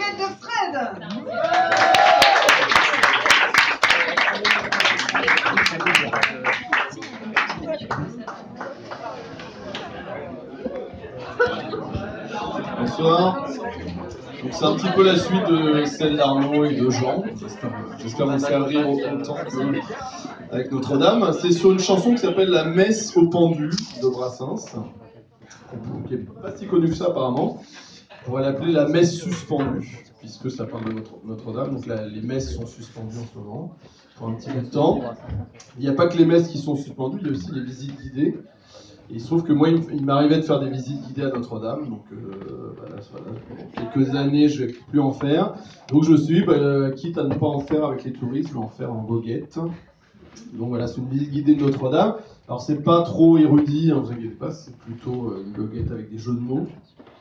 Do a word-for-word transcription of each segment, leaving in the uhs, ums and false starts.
de Fred. Bonsoir. Donc c'est un petit peu la suite de celle d'Arnaud et de Jean. J'espère, j'espère vous faire rire autant qu'avec Notre-Dame. C'est sur une chanson qui s'appelle La Messe au pendu de Brassens, qui n'est pas si connue que ça apparemment. On pourrait l'appeler La Messe suspendue, puisque ça parle de Notre- Notre-Dame. Donc là, les messes sont suspendues en ce moment, pour un petit bout de temps. Il n'y a pas que les messes qui sont suspendues, il y a aussi les visites guidées. Et il se trouve que moi, il, il m'arrivait de faire des visites guidées à Notre-Dame, donc euh, voilà, voilà, pendant quelques années, je ne vais plus en faire. Donc je me suis dit, bah, quitte à ne pas en faire avec les touristes, je vais en faire en goguette. Donc voilà, c'est une visite guidée de Notre-Dame. Alors c'est pas trop érudit, hein, vous inquiétez pas, c'est plutôt euh, une goguette avec des jeux de mots.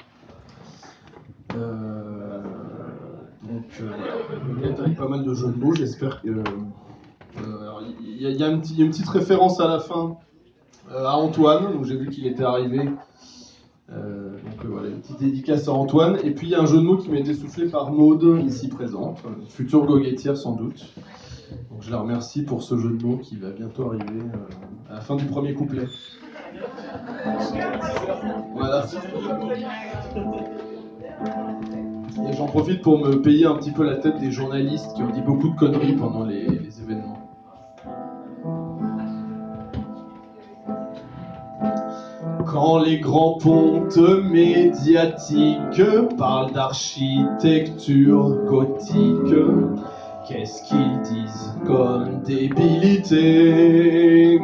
Euh, donc euh, voilà, une goguette avec pas mal de jeux de mots, j'espère que... Euh, alors, il y, y, y a une petite référence à la fin, Euh, à Antoine, donc j'ai vu qu'il était arrivé. Euh, donc euh, voilà, une petite dédicace à Antoine. Et puis il y a un jeu de mots qui m'a été soufflé par Maude, ici présente, une future goguettière sans doute. Donc je la remercie pour ce jeu de mots qui va bientôt arriver euh, à la fin du premier couplet. Voilà. Et j'en profite pour me payer un petit peu la tête des journalistes qui ont dit beaucoup de conneries pendant les, les événements. Quand les grands pontes médiatiques parlent d'architecture gothique, qu'est-ce qu'ils disent comme débilité?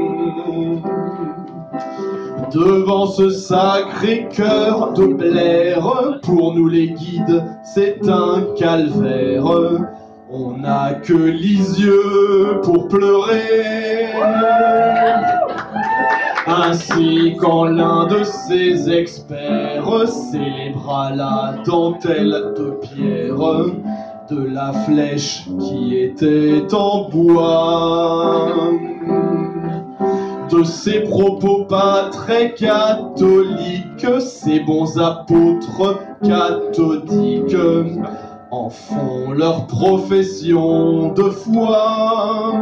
Devant ce sacré cœur de Blair, pour nous les guides, c'est un calvaire. On n'a que les yeux pour pleurer. Ainsi quand l'un de ces experts célébra la dentelle de pierre de la flèche qui était en bois. De ces propos pas très catholiques, ces bons apôtres cathodiques en font leur profession de foi.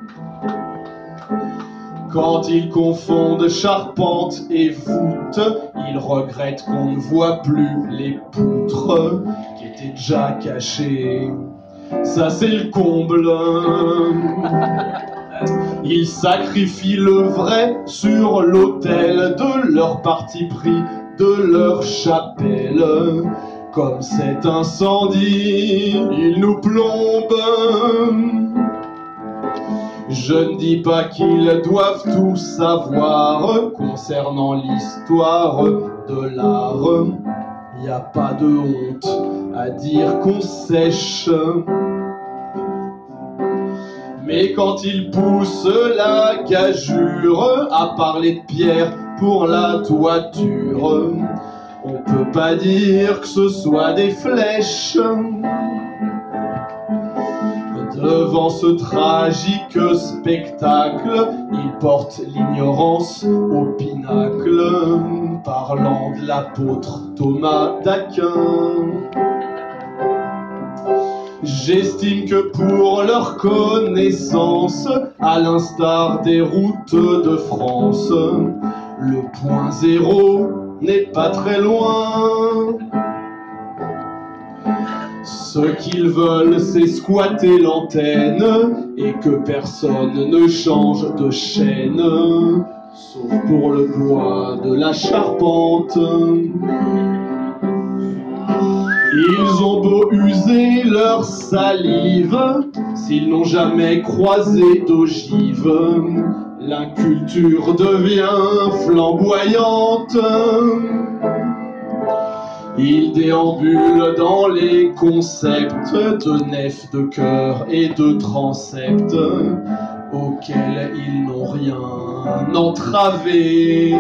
Quand ils confondent charpente et voûte, ils regrettent qu'on ne voit plus les poutres qui étaient déjà cachées. Ça c'est le comble. Ils sacrifient le vrai sur l'autel de leur parti pris, de leur chapelle. Comme cet incendie, ils nous plombent. Je ne dis pas qu'ils doivent tout savoir concernant l'histoire de l'art. Y a pas de honte à dire qu'on sèche. Mais quand ils poussent la gageure à parler de pierre pour la toiture, on peut pas dire que ce soit des flèches. Devant ce tragique spectacle, ils portent l'ignorance au pinacle, parlant de l'apôtre Thomas d'Aquin. J'estime que pour leur connaissance, à l'instar des routes de France, le point zéro n'est pas très loin. Ce qu'ils veulent, c'est squatter l'antenne et que personne ne change de chaîne, sauf pour le bois de la charpente. Ils ont beau user leur salive, s'ils n'ont jamais croisé d'ogive, l'inculture devient flamboyante. Ils déambulent dans les concepts de nef, de chœur et de transept, auxquels ils n'ont rien entravé.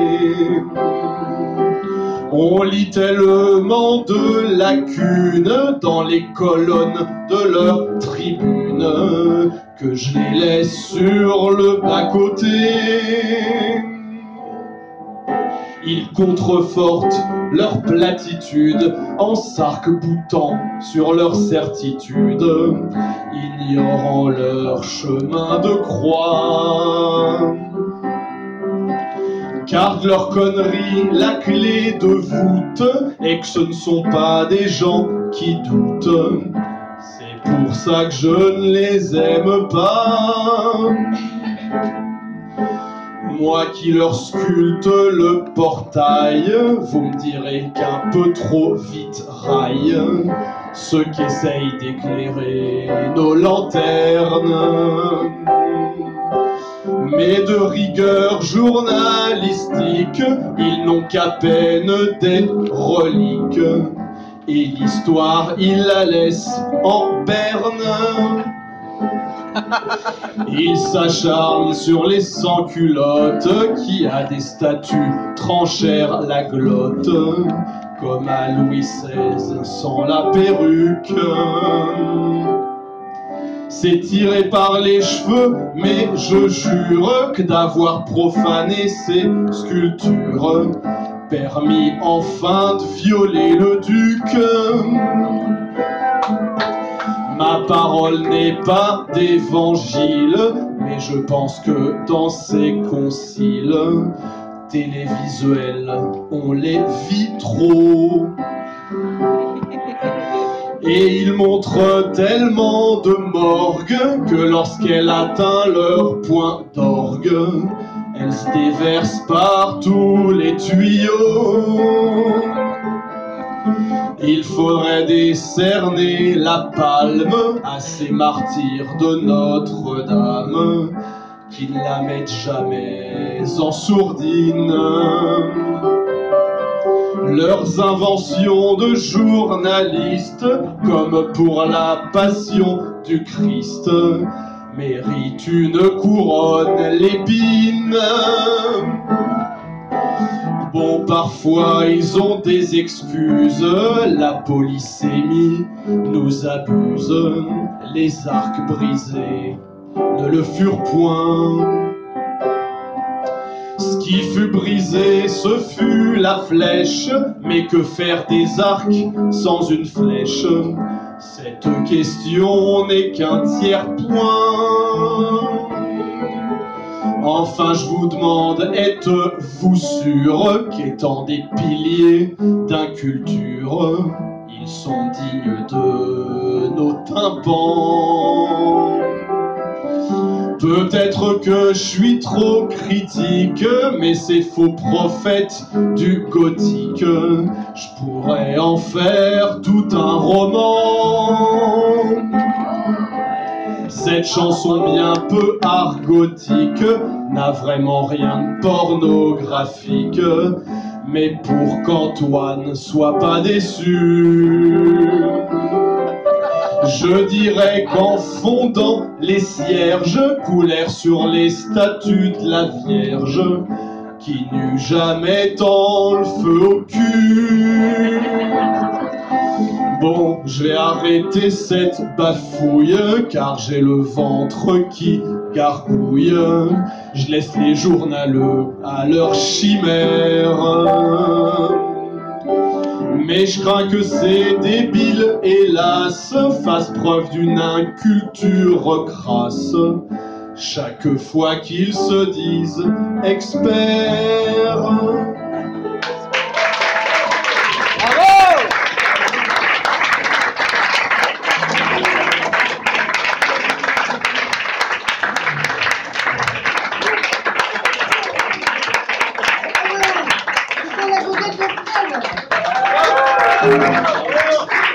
On lit tellement de lacunes dans les colonnes de leur tribune que je les laisse sur le bas-côté. Ils contrefortent leur platitude en s'arc-boutant sur leur certitude, ignorant leur chemin de croix. Car de leur connerie, la clé de voûte est que ce ne sont pas des gens qui doutent. C'est pour ça que je ne les aime pas. Moi qui leur sculpte le portail, vous me direz qu'un peu trop vite raille ceux qui essayent d'éclairer nos lanternes. Mais de rigueur journalistique, ils n'ont qu'à peine des reliques, et l'histoire, ils la laissent en berne. Ils s'acharnent sur les sans-culottes qui à des statues tranchèrent la glotte, comme à Louis seize sans la perruque. C'est tiré par les cheveux, mais je jure que d'avoir profané ces sculptures permis enfin de violer le duc. Ma parole n'est pas d'évangile, mais je pense que dans ces conciles télévisuels, on les vit trop. Et ils montrent tellement de morgue que lorsqu'elle atteint leur point d'orgue, elle se déverse par tous les tuyaux. Il faudrait décerner la palme à ces martyrs de Notre-Dame qui ne la mettent jamais en sourdine. Leurs inventions de journalistes, comme pour la passion du Christ, méritent une couronne l'épine. Bon, parfois ils ont des excuses, la polysémie nous abuse, les arcs brisés ne le furent point. Ce qui fut brisé, ce fut la flèche, mais que faire des arcs sans une flèche? Cette question n'est qu'un tiers-point. Enfin, je vous demande, êtes-vous sûr qu'étant des piliers d'inculture, ils sont dignes de nos tympans? Peut-être que je suis trop critique, mais ces faux prophètes du gothique, je pourrais en faire tout un roman. Cette chanson bien peu argotique n'a vraiment rien de pornographique, mais pour qu'Antoine soit pas déçu, je dirais qu'en fondant les cierges coulèrent sur les statues de la Vierge, qui n'eut jamais tant le feu au cul. Bon, je vais arrêter cette bafouille, car j'ai le ventre qui gargouille. Je laisse les journaleux à leur chimère. Mais je crains que ces débiles, hélas, fassent preuve d'une inculture crasse chaque fois qu'ils se disent experts. Bravo!